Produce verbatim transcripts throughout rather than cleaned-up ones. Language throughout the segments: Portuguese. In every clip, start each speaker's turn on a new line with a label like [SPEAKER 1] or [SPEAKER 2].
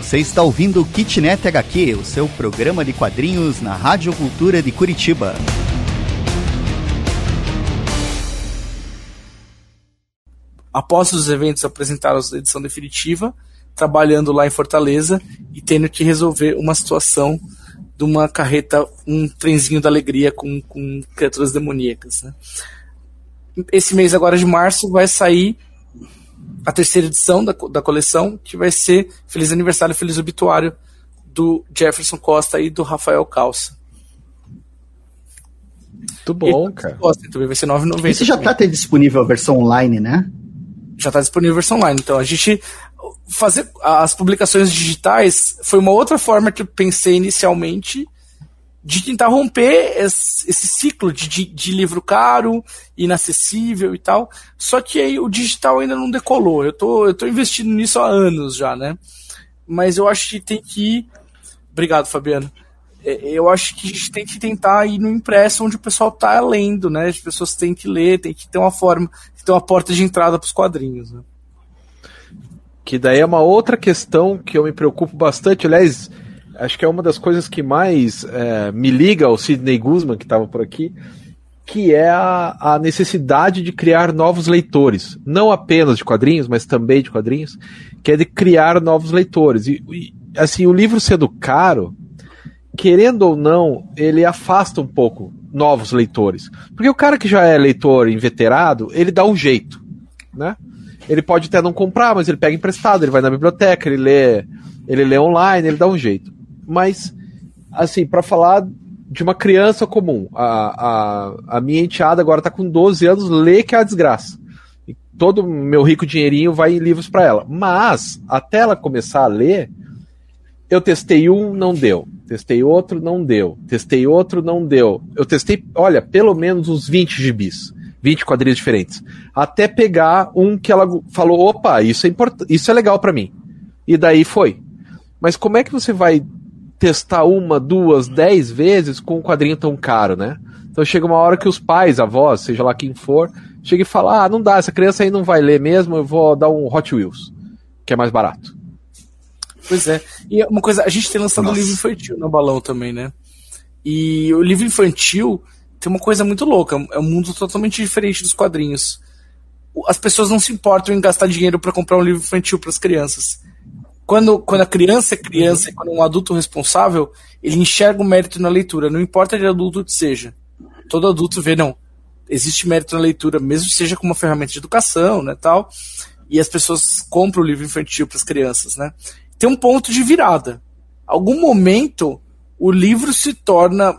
[SPEAKER 1] Você está ouvindo o Kitnet H Q, o seu programa de quadrinhos na Rádio Cultura de Curitiba.
[SPEAKER 2] Após os eventos apresentaram a edição definitiva, trabalhando lá em Fortaleza e tendo que resolver uma situação de uma carreta, um trenzinho da alegria com, com criaturas demoníacas, né? Esse mês agora de março vai sair a terceira edição da, da coleção, que vai ser Feliz Aniversário, Feliz Obituário, do Jefferson Costa e do Rafael Calça.
[SPEAKER 3] Muito bom, e, cara.
[SPEAKER 2] Costa, também vai ser nove reais e noventa centavos.
[SPEAKER 1] Isso já está disponível a versão online, né?
[SPEAKER 2] Já está disponível a versão online. Então, a gente fazer as publicações digitais foi uma outra forma que eu pensei inicialmente de tentar romper esse, esse ciclo de, de, de livro caro, inacessível e tal. Só que aí o digital ainda não decolou. Eu tô, eu tô investindo nisso há anos já, né? Mas eu acho que tem que ir... Obrigado, Fabiano. Eu acho que a gente tem que tentar ir no impresso onde o pessoal tá lendo, né? As pessoas têm que ler, tem que ter uma forma, tem que ter uma porta de entrada para os quadrinhos, né?
[SPEAKER 3] Que daí é uma outra questão que eu me preocupo bastante. Aliás, acho que é uma das coisas que mais é, me liga ao Sidney Guzman, que estava por aqui, que é a, a necessidade de criar novos leitores. Não apenas de quadrinhos, mas também de quadrinhos, que é de criar novos leitores. E, e assim, o livro sendo caro, querendo ou não, ele afasta um pouco novos leitores. Porque o cara que já é leitor inveterado, ele dá um jeito, né? Ele pode até não comprar, mas ele pega emprestado, ele vai na biblioteca, ele lê, ele lê online, ele dá um jeito. Mas, assim, para falar de uma criança comum, a, a, a minha enteada agora tá com doze anos, lê que é a desgraça. E todo o meu rico dinheirinho vai em livros para ela. Mas, até ela começar a ler, eu testei um, não deu. Testei outro, não deu. Testei outro, não deu. Eu testei, olha, pelo menos uns vinte gibis. vinte quadrinhos diferentes. Até pegar um que ela falou, opa, isso é, import- isso é legal para mim. E daí foi. Mas como é que você vai testar uma, duas, dez vezes com um quadrinho tão caro, né? Então chega uma hora que os pais, avós, seja lá quem for, chega e fala, ah, não dá, essa criança aí não vai ler mesmo, eu vou dar um Hot Wheels, que é mais barato.
[SPEAKER 2] Pois é. E uma coisa, a gente tem lançado Nossa. um livro infantil no Balão também, né? E o livro infantil tem uma coisa muito louca, é um mundo totalmente diferente dos quadrinhos. As pessoas não se importam em gastar dinheiro para comprar um livro infantil para as crianças. Quando, quando a criança é criança e quando um adulto responsável, ele enxerga o mérito na leitura, não importa de adulto que seja. Todo adulto vê, não, existe mérito na leitura, mesmo que seja como uma ferramenta de educação, né, tal, e as pessoas compram o livro infantil para as crianças, né. Tem um ponto de virada. Algum momento, o livro se torna...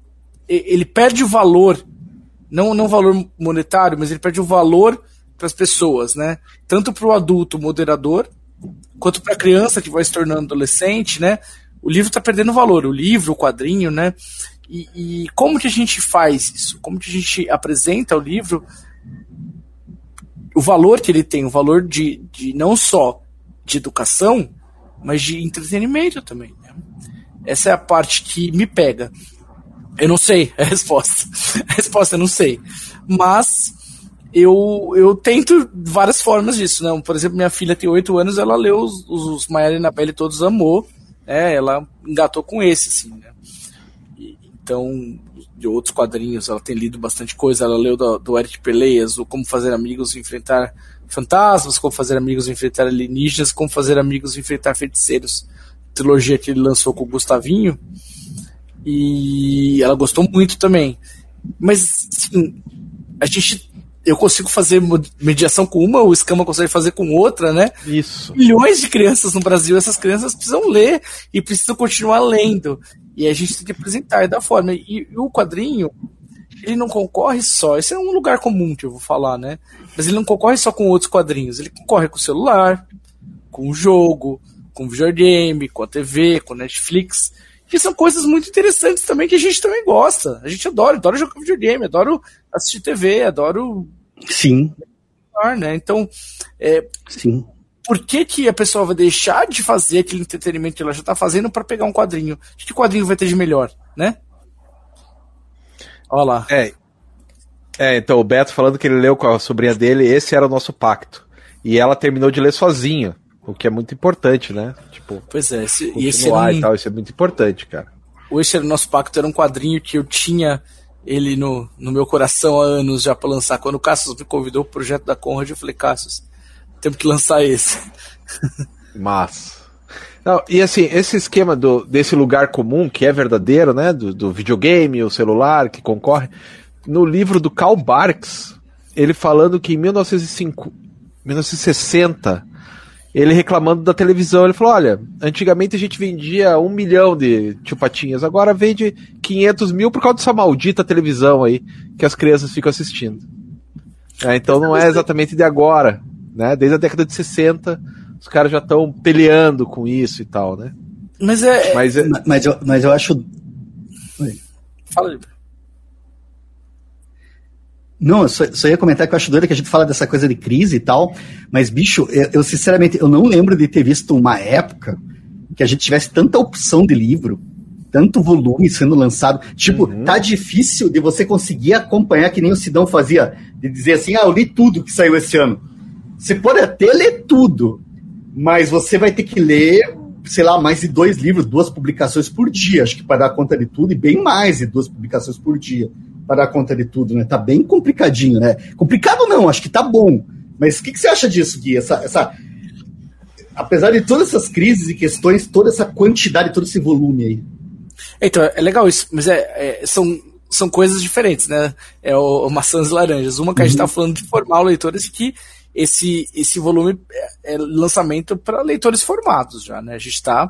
[SPEAKER 2] Ele perde o valor, não o valor monetário, mas ele perde o valor para as pessoas, né? Tanto para o adulto moderador, quanto para a criança que vai se tornando adolescente, né? O livro está perdendo valor, o livro, o quadrinho, né? E, e como que a gente faz isso? Como que a gente apresenta o livro, o valor que ele tem, o valor de, de não só de educação, mas de entretenimento também, né? Essa é a parte que me pega. Eu não sei a resposta. A resposta eu não sei. Mas eu, eu tento várias formas disso, né? Por exemplo, minha filha tem oito anos, ela leu os, os Maiara e Annabelle todos, amou, né? Ela engatou com esse, assim, né? E, então, de outros quadrinhos, ela tem lido bastante coisa. Ela leu do, do Eric Peleias, o Como Fazer Amigos e Enfrentar Fantasmas, Como Fazer Amigos e Enfrentar Alienígenas, Como Fazer Amigos e Enfrentar Feiticeiros. Trilogia que ele lançou com o Gustavinho. E ela gostou muito também. Mas, assim, a gente... Eu consigo fazer mediação com uma, o Escama consegue fazer com outra, né?
[SPEAKER 3] Isso.
[SPEAKER 2] Milhões de crianças no Brasil, essas crianças precisam ler e precisam continuar lendo. E a gente tem que apresentar da forma. E, e o quadrinho, ele não concorre só... Esse é um lugar comum que eu vou falar, né? Mas ele não concorre só com outros quadrinhos. Ele concorre com o celular, com o jogo, com o videogame, com a T V, com a Netflix... Que são coisas muito interessantes também, que a gente também gosta. A gente adora, adora jogar videogame, adoro assistir T V, adoro...
[SPEAKER 1] Sim.
[SPEAKER 2] Né? Então, é,
[SPEAKER 1] Sim.
[SPEAKER 2] por que que a pessoa vai deixar de fazer aquele entretenimento que ela já está fazendo para pegar um quadrinho? O que quadrinho vai ter de melhor, né? Olha lá.
[SPEAKER 3] É, é, então o Beto falando que ele leu com a sobrinha dele, esse era o nosso pacto. E ela terminou de ler sozinha O que é muito importante, né? Tipo,
[SPEAKER 2] pois é, esse,
[SPEAKER 3] e
[SPEAKER 2] esse era um,
[SPEAKER 3] e tal, isso é muito importante, cara.
[SPEAKER 2] Esse era o Nosso Pacto, era um quadrinho que eu tinha ele no, no meu coração há anos já pra lançar. Quando o Cassius me convidou pro projeto da Conrad, eu falei, Cassius, temos que lançar esse.
[SPEAKER 3] Mas... Não, e assim, esse esquema do, desse lugar comum, que é verdadeiro, né? Do, do videogame, o celular, que concorre. No livro do Karl Barks, ele falando que em mil novecentos e cinco, mil novecentos e sessenta, ele reclamando da televisão, ele falou, olha, antigamente a gente vendia um milhão de Tio Patinhas, agora vende quinhentos mil por causa dessa maldita televisão aí, que as crianças ficam assistindo. É, então não é exatamente de agora, né? Desde a década de sessenta... Os caras já estão peleando com isso e tal, né?
[SPEAKER 2] Mas é.
[SPEAKER 1] Mas, é... mas, eu, mas eu acho. Oi.
[SPEAKER 2] Fala, Liber.
[SPEAKER 1] Não, eu só, só ia comentar que eu acho doido que a gente fala dessa coisa de crise e tal, mas, bicho, eu, eu sinceramente, eu não lembro de ter visto uma época que a gente tivesse tanta opção de livro, tanto volume sendo lançado. Tipo, uhum. Tá difícil de você conseguir acompanhar, que nem o Sidão fazia, de dizer assim, ah, eu li tudo que saiu esse ano. Você pode até ler tudo, mas você vai ter que ler, sei lá, mais de dois livros, duas publicações por dia, acho que para dar conta de tudo, e bem mais de duas publicações por dia para dar conta de tudo, né? Tá bem complicadinho, né? Complicado não, acho que tá bom. Mas o que, que você acha disso, Gui? Essa, essa... Apesar de todas essas crises e questões, toda essa quantidade, todo esse volume aí.
[SPEAKER 2] Então, é legal isso, mas é, é, são, são coisas diferentes, né? É o, o maçãs e laranjas. Uma que a gente tá falando de formar leitores que Esse, esse volume é, é lançamento para leitores formados já, né? A gente está.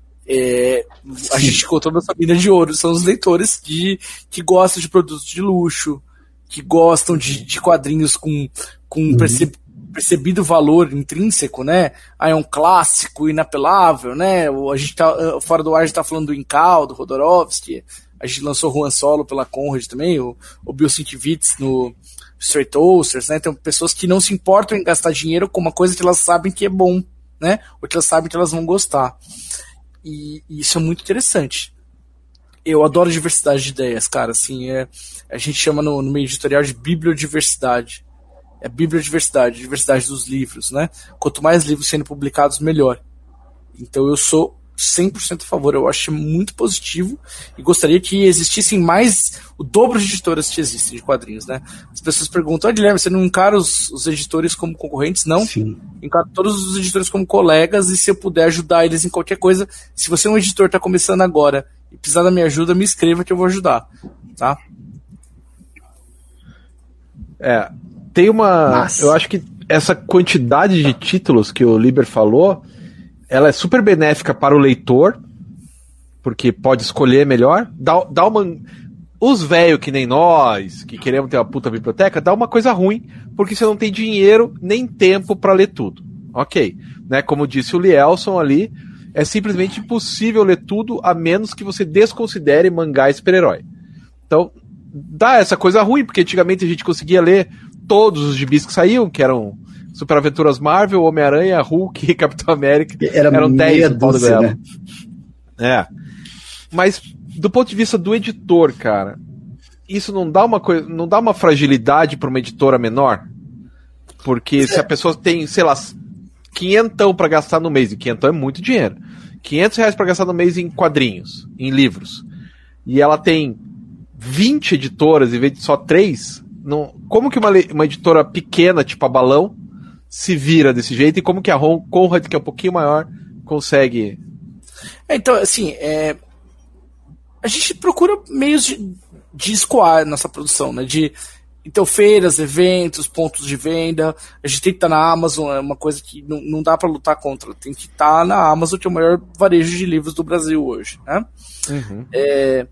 [SPEAKER 2] É, a gente contou nossa mina de ouro, são os leitores de, que gostam de produtos de luxo, que gostam de, de quadrinhos com, com uhum. perce, percebido valor intrínseco, né? Ah, é um clássico inapelável, né? A gente tá, fora do ar a gente tá falando do Incal, do Rodorovsky, a gente lançou Juan Solo pela Conrad também, o, o Bill Sienkiewicz no Straight Toasters, né? Tem pessoas que não se importam em gastar dinheiro com uma coisa que elas sabem que é bom, né? Ou que elas sabem que elas vão gostar. E, e isso é muito interessante. Eu adoro diversidade de ideias, cara. Assim, é, a gente chama no, no meio editorial de bibliodiversidade. É bibliodiversidade, diversidade dos livros, né? Quanto mais livros sendo publicados, melhor. Então eu sou cem por cento a favor, eu acho muito positivo e gostaria que existissem mais, o dobro de editoras que existem de quadrinhos, né? As pessoas perguntam, ah, Guilherme, você não encara os, os editores como concorrentes? Não,
[SPEAKER 1] Sim.
[SPEAKER 2] Encaro todos os editores como colegas e se eu puder ajudar eles em qualquer coisa, se você é um editor que está começando agora e precisar da minha ajuda, me escreva que eu vou ajudar, tá?
[SPEAKER 3] É, tem uma, Nossa. eu acho que essa quantidade de títulos que o Liber falou, ela é super benéfica para o leitor, porque pode escolher melhor. Dá, dá uma... Os velhos que nem nós, que queremos ter uma puta biblioteca, dá uma coisa ruim, porque você não tem dinheiro nem tempo para ler tudo. Ok. Né? Como disse o Lielson ali, é simplesmente impossível ler tudo, a menos que você desconsidere mangá e super-herói. Então, dá essa coisa ruim, porque antigamente a gente conseguia ler todos os gibis que saíam, que eram Super Aventuras Marvel, Homem-Aranha, Hulk e Capitão América.
[SPEAKER 1] Era
[SPEAKER 3] eram dez no
[SPEAKER 1] doce,
[SPEAKER 3] dela.
[SPEAKER 1] Né?
[SPEAKER 3] É. Mas do ponto de vista do editor, cara, isso não dá uma coisa, não dá uma fragilidade para uma editora menor? Porque é. se a pessoa tem, sei lá, quinhentão para gastar no mês, e quinhentão é muito dinheiro. quinhentos reais para gastar no mês em quadrinhos, em livros. E ela tem vinte editoras em vez de só três, não, como que uma, uma editora pequena, tipo a Balão, se vira desse jeito, e como que a Conrad, que é um pouquinho maior, consegue...
[SPEAKER 2] É, então, assim, é... a gente procura meios de, de escoar nossa produção, né? De, então, feiras, eventos, pontos de venda, a gente tem que estar na Amazon, é uma coisa que não, não dá para lutar contra, tem que estar na Amazon, que é o maior varejo de livros do Brasil hoje, né?
[SPEAKER 3] Uhum.
[SPEAKER 2] É...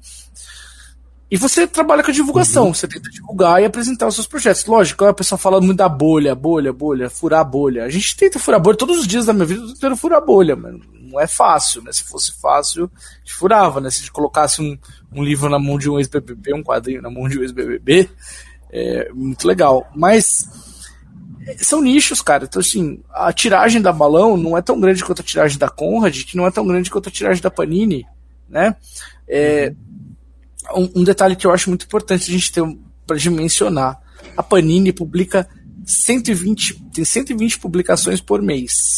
[SPEAKER 2] E você trabalha com a divulgação, uhum. Você tenta divulgar e apresentar os seus projetos. Lógico, a pessoa fala muito da bolha, bolha, bolha, furar a bolha. A gente tenta furar a bolha, todos os dias da minha vida eu tô tentando furar a bolha, mas não é fácil, né? Se fosse fácil, a gente furava, né? Se a gente colocasse um, um livro na mão de um ex-B B B, um quadrinho na mão de um ex-B B B, é muito legal. Mas são nichos, cara. Então, assim, a tiragem da Balão não é tão grande quanto a tiragem da Conrad, que não é tão grande quanto a tiragem da Panini, né? É... Uhum. Um, um detalhe que eu acho muito importante a gente ter para mencionar: a Panini publica cento e vinte, tem cento e vinte publicações por mês.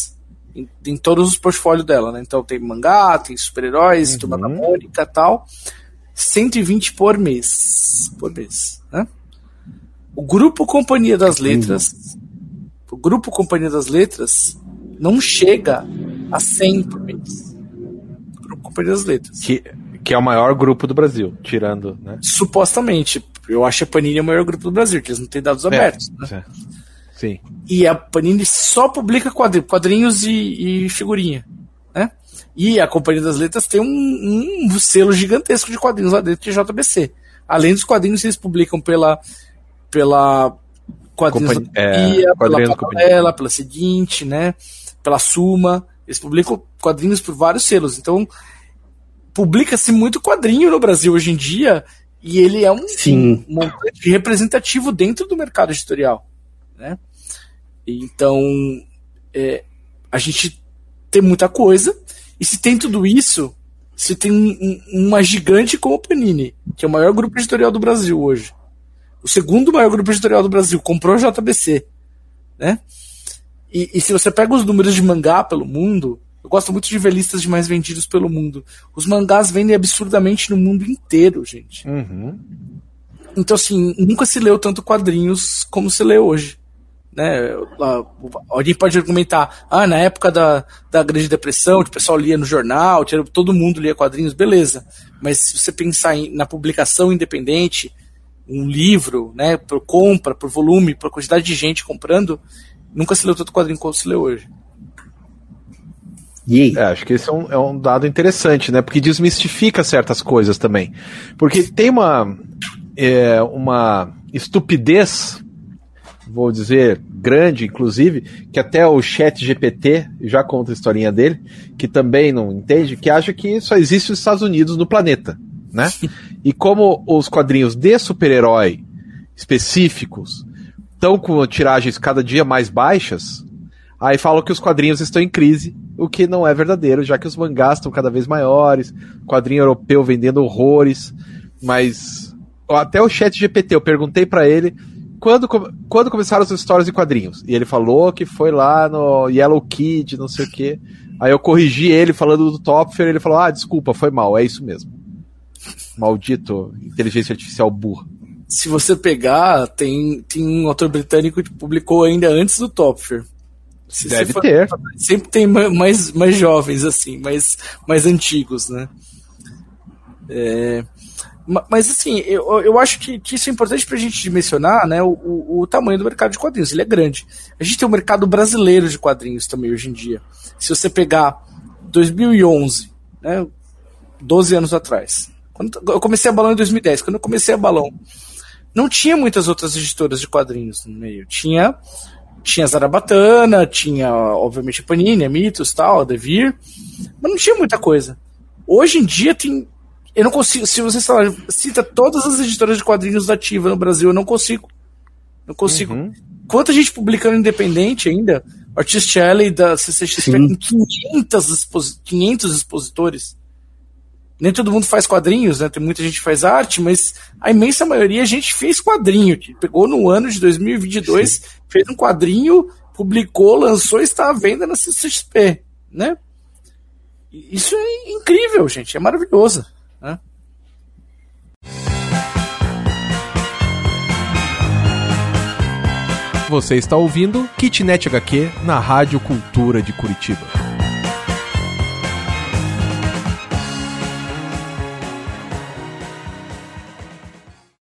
[SPEAKER 2] em, em todos os portfólios dela, né? Então tem mangá, tem super-heróis, uhum. Turma da Mônica e tal. cento e vinte por mês. Por mês, né? O Grupo Companhia das Letras, o Grupo Companhia das Letras não chega a cem por mês. O Grupo Companhia das Letras.
[SPEAKER 3] Que, que é o maior grupo do Brasil, tirando, né?
[SPEAKER 2] Supostamente. Eu acho que a Panini é o maior grupo do Brasil, que eles não têm dados abertos. É, né?
[SPEAKER 3] Sim.
[SPEAKER 2] E a Panini só publica quadrinhos, quadrinhos e, e figurinha, né? E a Companhia das Letras tem um, um selo gigantesco de quadrinhos lá dentro de J B C. Além dos quadrinhos que eles publicam pela pela Quadrinhos Companhia, da Companhia, é, pela Paralela, pela Seguinte, né? Pela Suma. Eles publicam quadrinhos por vários selos. Então, publica-se muito quadrinho no Brasil hoje em dia, e ele é um, um montante representativo dentro do mercado editorial, né? Então, é, a gente tem muita coisa, e se tem tudo isso, se tem um, um, uma gigante como a Panini, que é o maior grupo editorial do Brasil hoje, o segundo maior grupo editorial do Brasil, comprou a J B C, né? E, e se você pega os números de mangá pelo mundo, eu gosto muito de ver listas de mais vendidos pelo mundo. Os mangás vendem absurdamente no mundo inteiro, gente.
[SPEAKER 3] Uhum.
[SPEAKER 2] Então, assim, nunca se leu tanto quadrinhos como se lê hoje, né? Alguém pode argumentar, ah, na época da, da Grande Depressão, o pessoal lia no jornal, todo mundo lia quadrinhos, beleza. Mas se você pensar em, na publicação independente, um livro, né, por compra, por volume, por quantidade de gente comprando, nunca se leu tanto quadrinho como se lê hoje.
[SPEAKER 3] É, acho que esse é um, é um dado interessante, né? Porque desmistifica certas coisas também. Porque tem uma, é, uma estupidez, vou dizer, grande, inclusive, que até o Chat G P T já conta a historinha dele, que também não entende, que acha que só existe os Estados Unidos no planeta, né? E como os quadrinhos de super-herói específicos estão com tiragens cada dia mais baixas, aí falam que os quadrinhos estão em crise, o que não é verdadeiro, já que os mangás estão cada vez maiores, quadrinho europeu vendendo horrores, mas até o Chat G P T, eu perguntei pra ele quando, quando começaram as histórias de quadrinhos, e ele falou que foi lá no Yellow Kid, não sei o que, aí eu corrigi ele falando do Topfer, ele falou, ah, desculpa, foi mal, é isso mesmo. Maldito inteligência artificial burra.
[SPEAKER 2] Se você pegar, tem, tem um autor britânico que publicou ainda antes do Topfer. Se
[SPEAKER 3] Deve for, ter.
[SPEAKER 2] Sempre tem mais, mais jovens, assim, mais, mais antigos, né? É, mas, assim, eu, eu acho que, que isso é importante pra gente mencionar, né? O, o, o tamanho do mercado de quadrinhos, ele é grande. A gente tem um mercado brasileiro de quadrinhos também hoje em dia. Se você pegar dois mil e onze, né? doze anos atrás. Quando, eu comecei a Balão em dois mil e dez. Quando eu comecei a Balão, não tinha muitas outras editoras de quadrinhos no meio. Tinha... Tinha Zarabatana, tinha, obviamente, a Panini, a Mitos, tal, a Devir, mas não tinha muita coisa. Hoje em dia tem... Eu não consigo... Se você falar, cita todas as editoras de quadrinhos ativas no Brasil, eu não consigo. Não consigo. Uhum. Quanta gente publicando independente ainda? O Artist Alley da C C X P com quinhentos, expos... quinhentos expositores. Nem todo mundo faz quadrinhos, né? Tem muita gente que faz arte, mas a imensa maioria a gente fez quadrinho, que pegou no ano de dois mil e vinte e dois, sim, fez um quadrinho, publicou, lançou e está à venda na C C X P, né? Isso é incrível, gente, é maravilhoso, né?
[SPEAKER 4] Você está ouvindo Kitnet H Q na Rádio Cultura de Curitiba.